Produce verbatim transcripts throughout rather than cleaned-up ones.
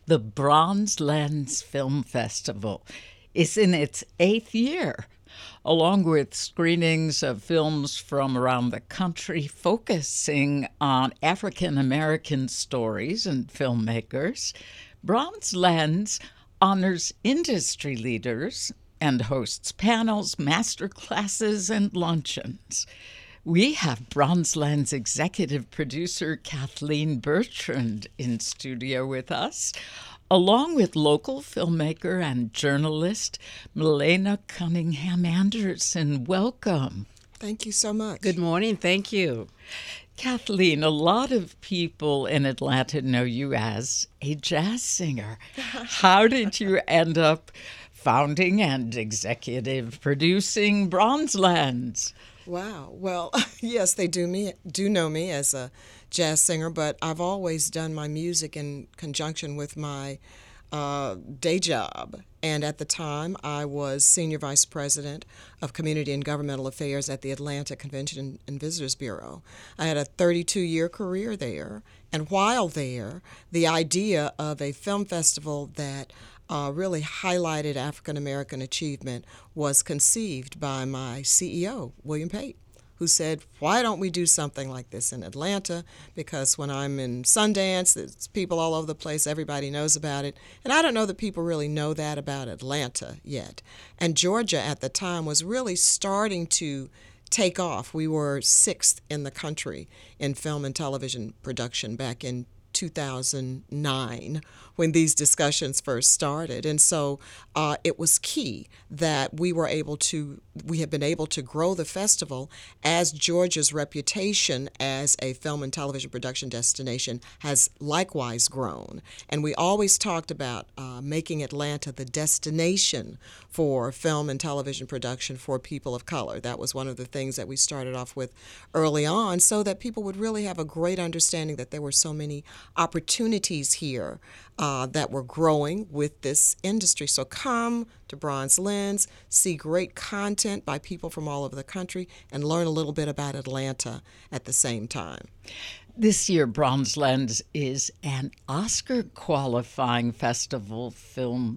The Bronze Lens Film Festival is in its eighth year, along with screenings of films from around the country focusing on African American stories and filmmakers. Bronze Lens honors industry leaders and hosts panels, master classes, and luncheons. We have Bronze Lens executive producer Kathleen Bertrand in studio with us, along with local filmmaker and journalist Milena Cunningham Anderson. Welcome. Thank you so much. Good morning. Thank you. Kathleen, a lot of people in Atlanta know you as a jazz singer. How did you end up founding and executive producing Bronze Lens? Wow. Well, yes, they do me do know me as a jazz singer, but I've always done my music in conjunction with my uh, day job. And at the time, I was Senior Vice President of Community and Governmental Affairs at the Atlanta Convention and Visitors Bureau. I had a thirty-two-year career there, and while there, the idea of a film festival that Uh, really highlighted African American achievement was conceived by my C E O, William Pate, who said, why don't we do something like this in Atlanta? Because when I'm in Sundance, there's people all over the place, everybody knows about it. And I don't know that people really know that about Atlanta yet. And Georgia at the time was really starting to take off. We were sixth in the country in film and television production back in two thousand nine when these discussions first started. And so uh, it was key that we were able to, we have been able to grow the festival as Georgia's reputation as a film and television production destination has likewise grown. And we always talked about uh, making Atlanta the destination for film and television production for people of color. That was one of the things that we started off with early on, so that people would really have a great understanding that there were so many opportunities here uh, that were growing with this industry. So come to Bronze Lens, see great content by people from all over the country, and learn a little bit about Atlanta at the same time. This year, Bronze Lens is an Oscar-qualifying festival film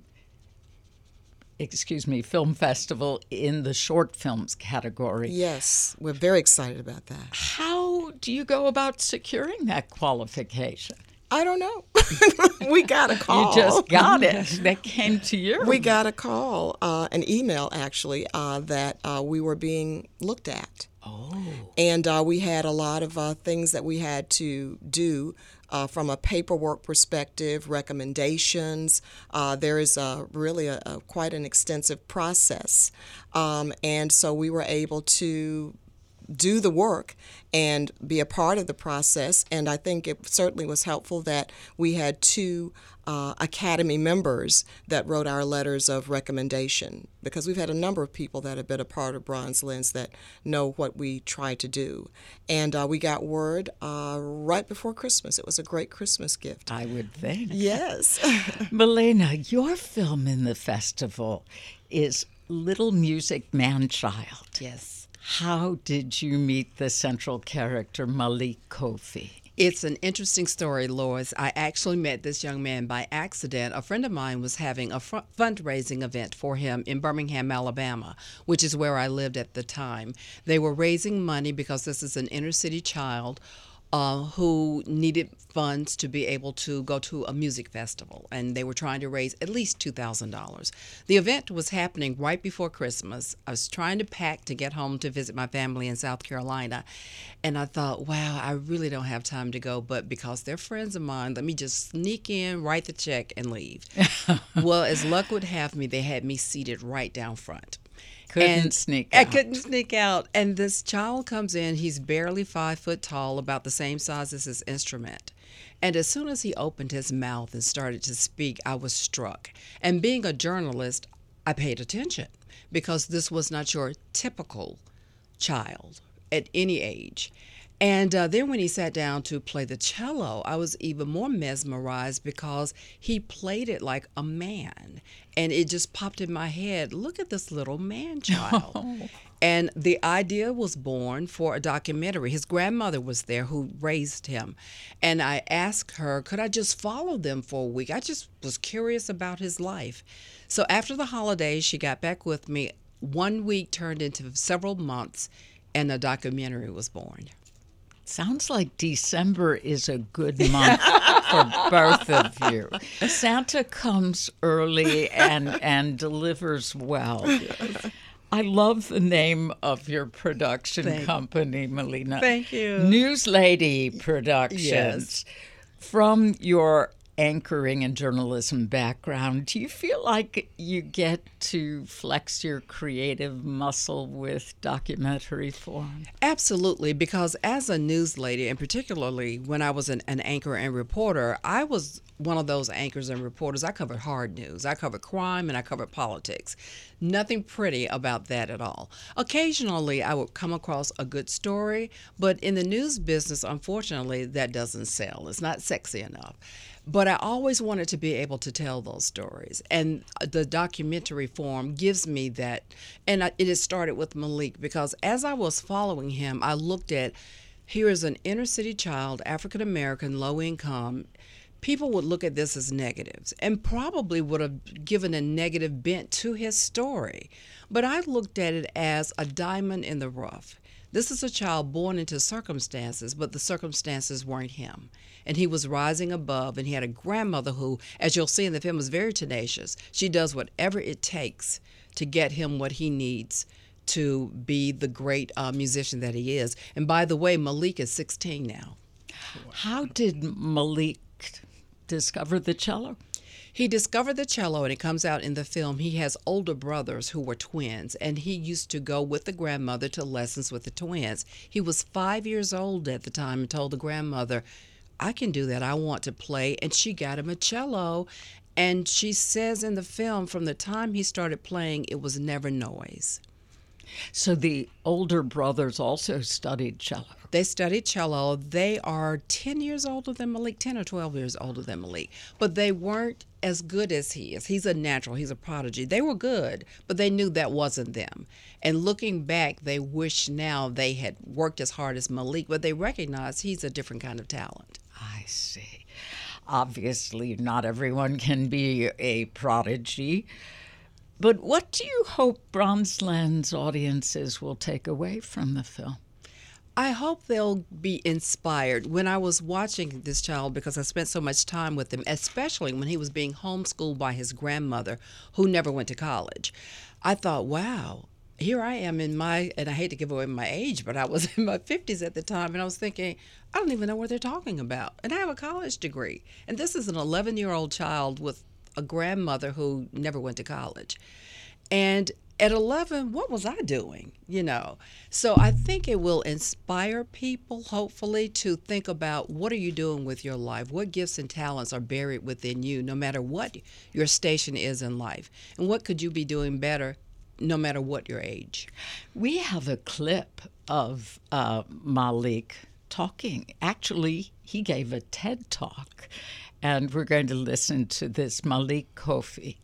excuse me, film festival in the short films category. Yes, we're very excited about that. How do you go about securing that qualification? I don't know. We got a call. You just got it. That came to you. We got a call, uh, an email actually, uh, that uh, we were being looked at. Oh. And uh, we had a lot of uh, things that we had to do uh, from a paperwork perspective, recommendations. Uh, there is a, really a, a, quite an extensive process. Um, and so we were able to do the work and be a part of the process. And I think it certainly was helpful that we had two uh, Academy members that wrote our letters of recommendation, because we've had a number of people that have been a part of Bronze Lens that know what we try to do. And uh, we got word uh, right before Christmas. It was a great Christmas gift. I would think. Yes. Milena, your film in the festival is Little Music Man-Child. Yes. How did you meet the central character, Malik Kofi? It's an interesting story, Lois. I actually met this young man by accident. A friend of mine was having a fr- fundraising event for him in Birmingham, Alabama, which is where I lived at the time. They were raising money because this is an inner city child Uh, who needed funds to be able to go to a music festival, and they were trying to raise at least two thousand dollars. The event was happening right before Christmas. I was trying to pack to get home to visit my family in South Carolina, and I thought, wow, I really don't have time to go, but because they're friends of mine, let me just sneak in, write the check, and leave. Well, as luck would have me, they had me seated right down front. Couldn't and sneak out. I couldn't sneak out. And this child comes in. He's barely five foot tall, about the same size as his instrument. And as soon as he opened his mouth and started to speak, I was struck. And being a journalist, I paid attention, because this was not your typical child at any age. And uh, then when he sat down to play the cello, I was even more mesmerized because he played it like a man. And it just popped in my head, look at this little man child. And the idea was born for a documentary. His grandmother was there who raised him. And I asked her, could I just follow them for a week? I just was curious about his life. So after the holidays, she got back with me. One week turned into several months, and a documentary was born. Sounds like December is a good month for both of you. Santa comes early and, and delivers well. I love the name of your production Thank, company, Melina. Thank you. Newslady Productions. Yes. From your anchoring and journalism background, do you feel like you get to flex your creative muscle with documentary form? Absolutely, because as a news lady, and particularly when I was an, an anchor and reporter, I was one of those anchors and reporters. I covered hard news. I covered crime and I covered politics. Nothing pretty about that at all. Occasionally, I would come across a good story, but in the news business, unfortunately, that doesn't sell. It's not sexy enough. But I always wanted to be able to tell those stories. And the documentary form gives me that. And I, it has started with Malik, because as I was following him, I looked at, here is an inner city child, African American, low income. People would look at this as negatives and probably would have given a negative bent to his story. But I looked at it as a diamond in the rough. This is a child born into circumstances, but the circumstances weren't him. And he was rising above, and he had a grandmother who, as you'll see in the film, is very tenacious. She does whatever it takes to get him what he needs to be the great uh, musician that he is. And by the way, Malik is sixteen now. How did Malik discover the cello? He discovered the cello, and it comes out in the film. He has older brothers who were twins, and he used to go with the grandmother to lessons with the twins. He was five years old at the time and told the grandmother, I can do that. I want to play. And she got him a cello. And she says in the film, from the time he started playing, it was never noise. So the older brothers also studied cello. They studied cello. They are ten years older than Malik, ten or twelve years older than Malik. But they weren't as good as he is. He's a natural. He's a prodigy. They were good, but they knew that wasn't them. And looking back, they wish now they had worked as hard as Malik, but they recognize he's a different kind of talent. I see. Obviously, not everyone can be a prodigy. But what do you hope Bronzeland's audiences will take away from the film? I hope they'll be inspired. When I was watching this child, because I spent so much time with him, especially when he was being homeschooled by his grandmother, who never went to college, I thought, wow, here I am in my, and I hate to give away my age, but I was in my fifties at the time, and I was thinking, I don't even know what they're talking about. And I have a college degree. And this is an eleven-year-old child with a grandmother who never went to college. And at eleven, what was I doing? You know, so I think it will inspire people, hopefully, to think about what are you doing with your life? What gifts and talents are buried within you, no matter what your station is in life? And what could you be doing better, no matter what your age? We have a clip of uh, Malik talking. Actually, he gave a TED Talk, and we're going to listen to this. Malik Kofi.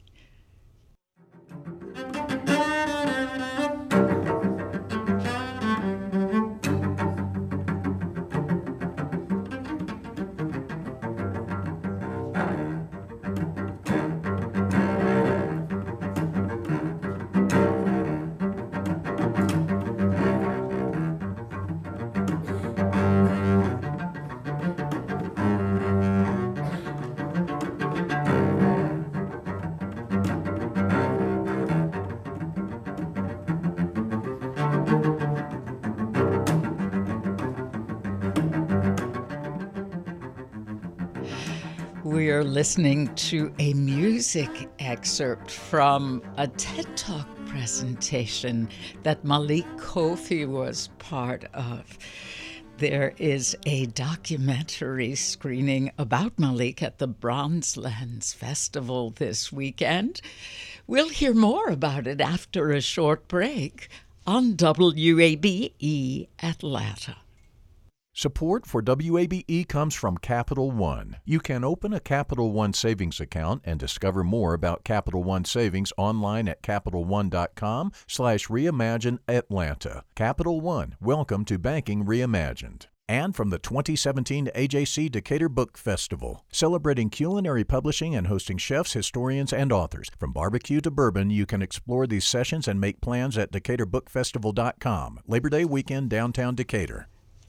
We are listening to a music excerpt from a TED Talk presentation that Malik Kofi was part of. There is a documentary screening about Malik at the Bronzelands Festival this weekend. We'll hear more about it after a short break on W A B E Atlanta. Support for W A B E comes from Capital One. You can open a Capital One savings account and discover more about Capital One savings online at capital one dot com slash reimagine Atlanta. Capital One, welcome to Banking Reimagined. And from the twenty seventeen A J C Decatur Book Festival, celebrating culinary publishing and hosting chefs, historians, and authors. From barbecue to bourbon, you can explore these sessions and make plans at decatur book festival dot com. Labor Day weekend, downtown Decatur.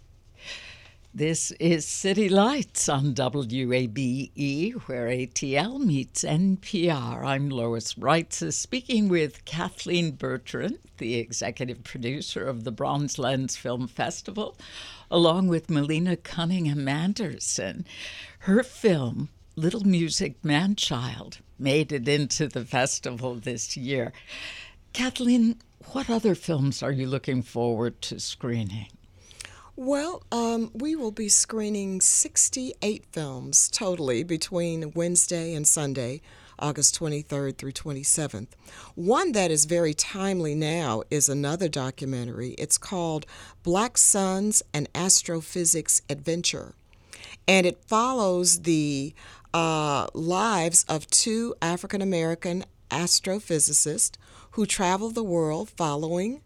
This is City Lights on W A B E, where A T L meets N P R. I'm Lois Reitzes, speaking with Kathleen Bertrand, the executive producer of the Bronze Lens Film Festival, along with Melina Cunningham Anderson. Her film, Little Music Man-Child, made it into the festival this year. Kathleen, what other films are you looking forward to screening? Well, um, we will be screening sixty-eight films totally between Wednesday and Sunday, August twenty-third through twenty-seventh. One that is very timely now is another documentary. It's called Black Suns, an Astrophysics Adventure. And it follows the uh, lives of two African-American astrophysicists who travel the world following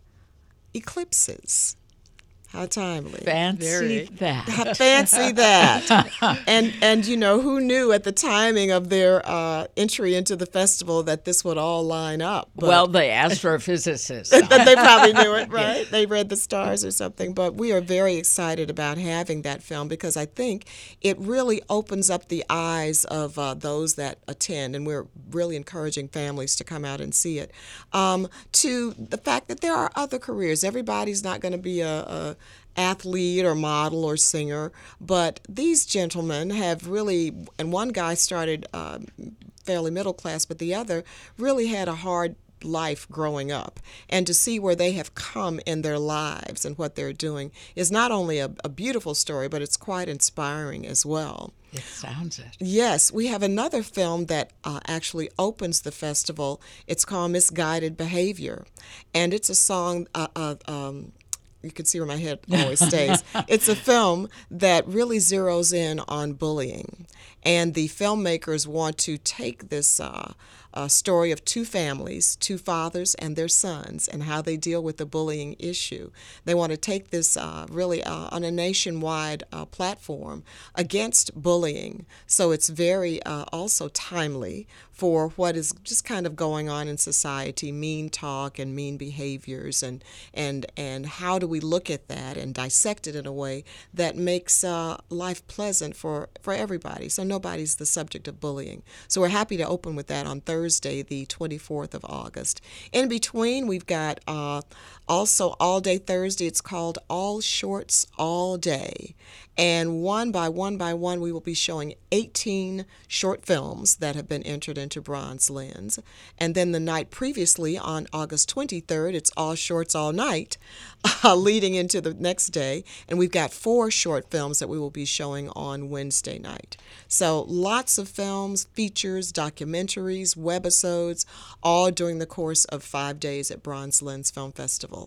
eclipses. How timely. Fancy Very. that. Fancy that. and, and, you know, who knew at the timing of their uh, entry into the festival that this would all line up? But Well, the astrophysicists. they probably knew it, right? They read the stars or something. But we are very excited about having that film because I think it really opens up the eyes of uh, those that attend, and we're really encouraging families to come out and see it, um, to the fact that there are other careers. Everybody's not going to be a, a athlete or model or singer, but these gentlemen have really, and one guy started uh, fairly middle class, but the other really had a hard life growing up, and to see where they have come in their lives and what they're doing is not only a, a beautiful story, but it's quite inspiring as well. It sounds it. Yes, we have another film that uh, actually opens the festival. It's called Misguided Behavior, and it's a song, uh, uh, um, you can see where my head always stays. It's a film that really zeroes in on bullying, and the filmmakers want to take this uh, uh, story of two families, two fathers and their sons, and how they deal with the bullying issue. They want to take this uh, really uh, on a nationwide uh, platform against bullying. So it's very uh, also timely for what is just kind of going on in society, mean talk and mean behaviors, and and and how do we look at that and dissect it in a way that makes uh, life pleasant for, for everybody, so nobody's the subject of bullying. So we're happy to open with that on Thursday, the twenty-fourth of August. In between, we've got uh, also All Day Thursday. It's called All Shorts All Day. And one by one by one, we will be showing eighteen short films that have been entered into Bronze Lens. And then the night previously, on August twenty-third, it's All Shorts All Night, uh, leading into the next day. And we've got four short films that we will be showing on Wednesday night. So lots of films, features, documentaries, webisodes, all during the course of five days at Bronze Lens Film Festival.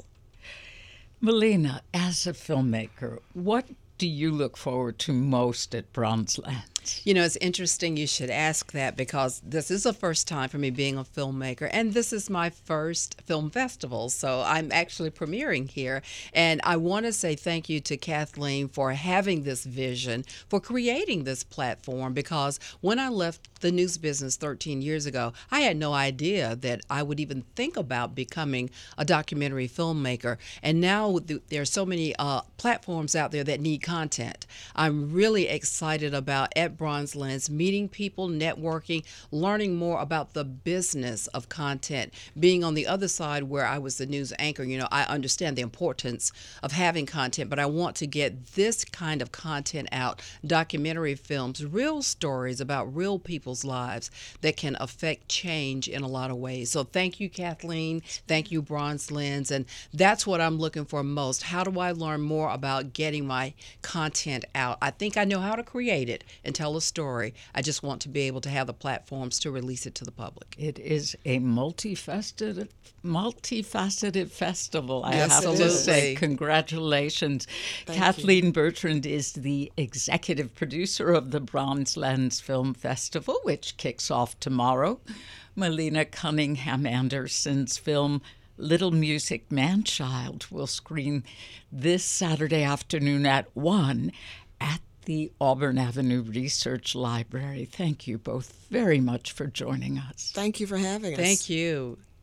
Melina, as a filmmaker, what do you look forward to most at Bronze Lens? You know, it's interesting you should ask that because this is the first time for me being a filmmaker, and this is my first film festival, so I'm actually premiering here. And I want to say thank you to Kathleen for having this vision, for creating this platform, because when I left the news business thirteen years ago, I had no idea that I would even think about becoming a documentary filmmaker. And now there are so many uh, platforms out there that need content. I'm really excited about at Bronze Lens meeting people, networking, learning more about the business of content. Being on the other side where I was the news anchor, you know, I understand the importance of having content, but I want to get this kind of content out, documentary films, real stories about real people's lives that can affect change in a lot of ways. So thank you, Kathleen. Thank you, Bronze Lens. And that's what I'm looking for most. How do I learn more about getting my content out? I think I know how to create it and tell a story. I just want to be able to have the platforms to release it to the public. It is a multifaceted, multifaceted festival, I Yes, have it to is. say. Congratulations. Thank Kathleen Bertrand is the executive producer of the Bronzelands Film Festival, which kicks off tomorrow. Melina Cunningham Anderson's film Little Music Man-Child will screen this Saturday afternoon at one at the Auburn Avenue Research Library. Thank you both very much for joining us. Thank you for having us. Thank you.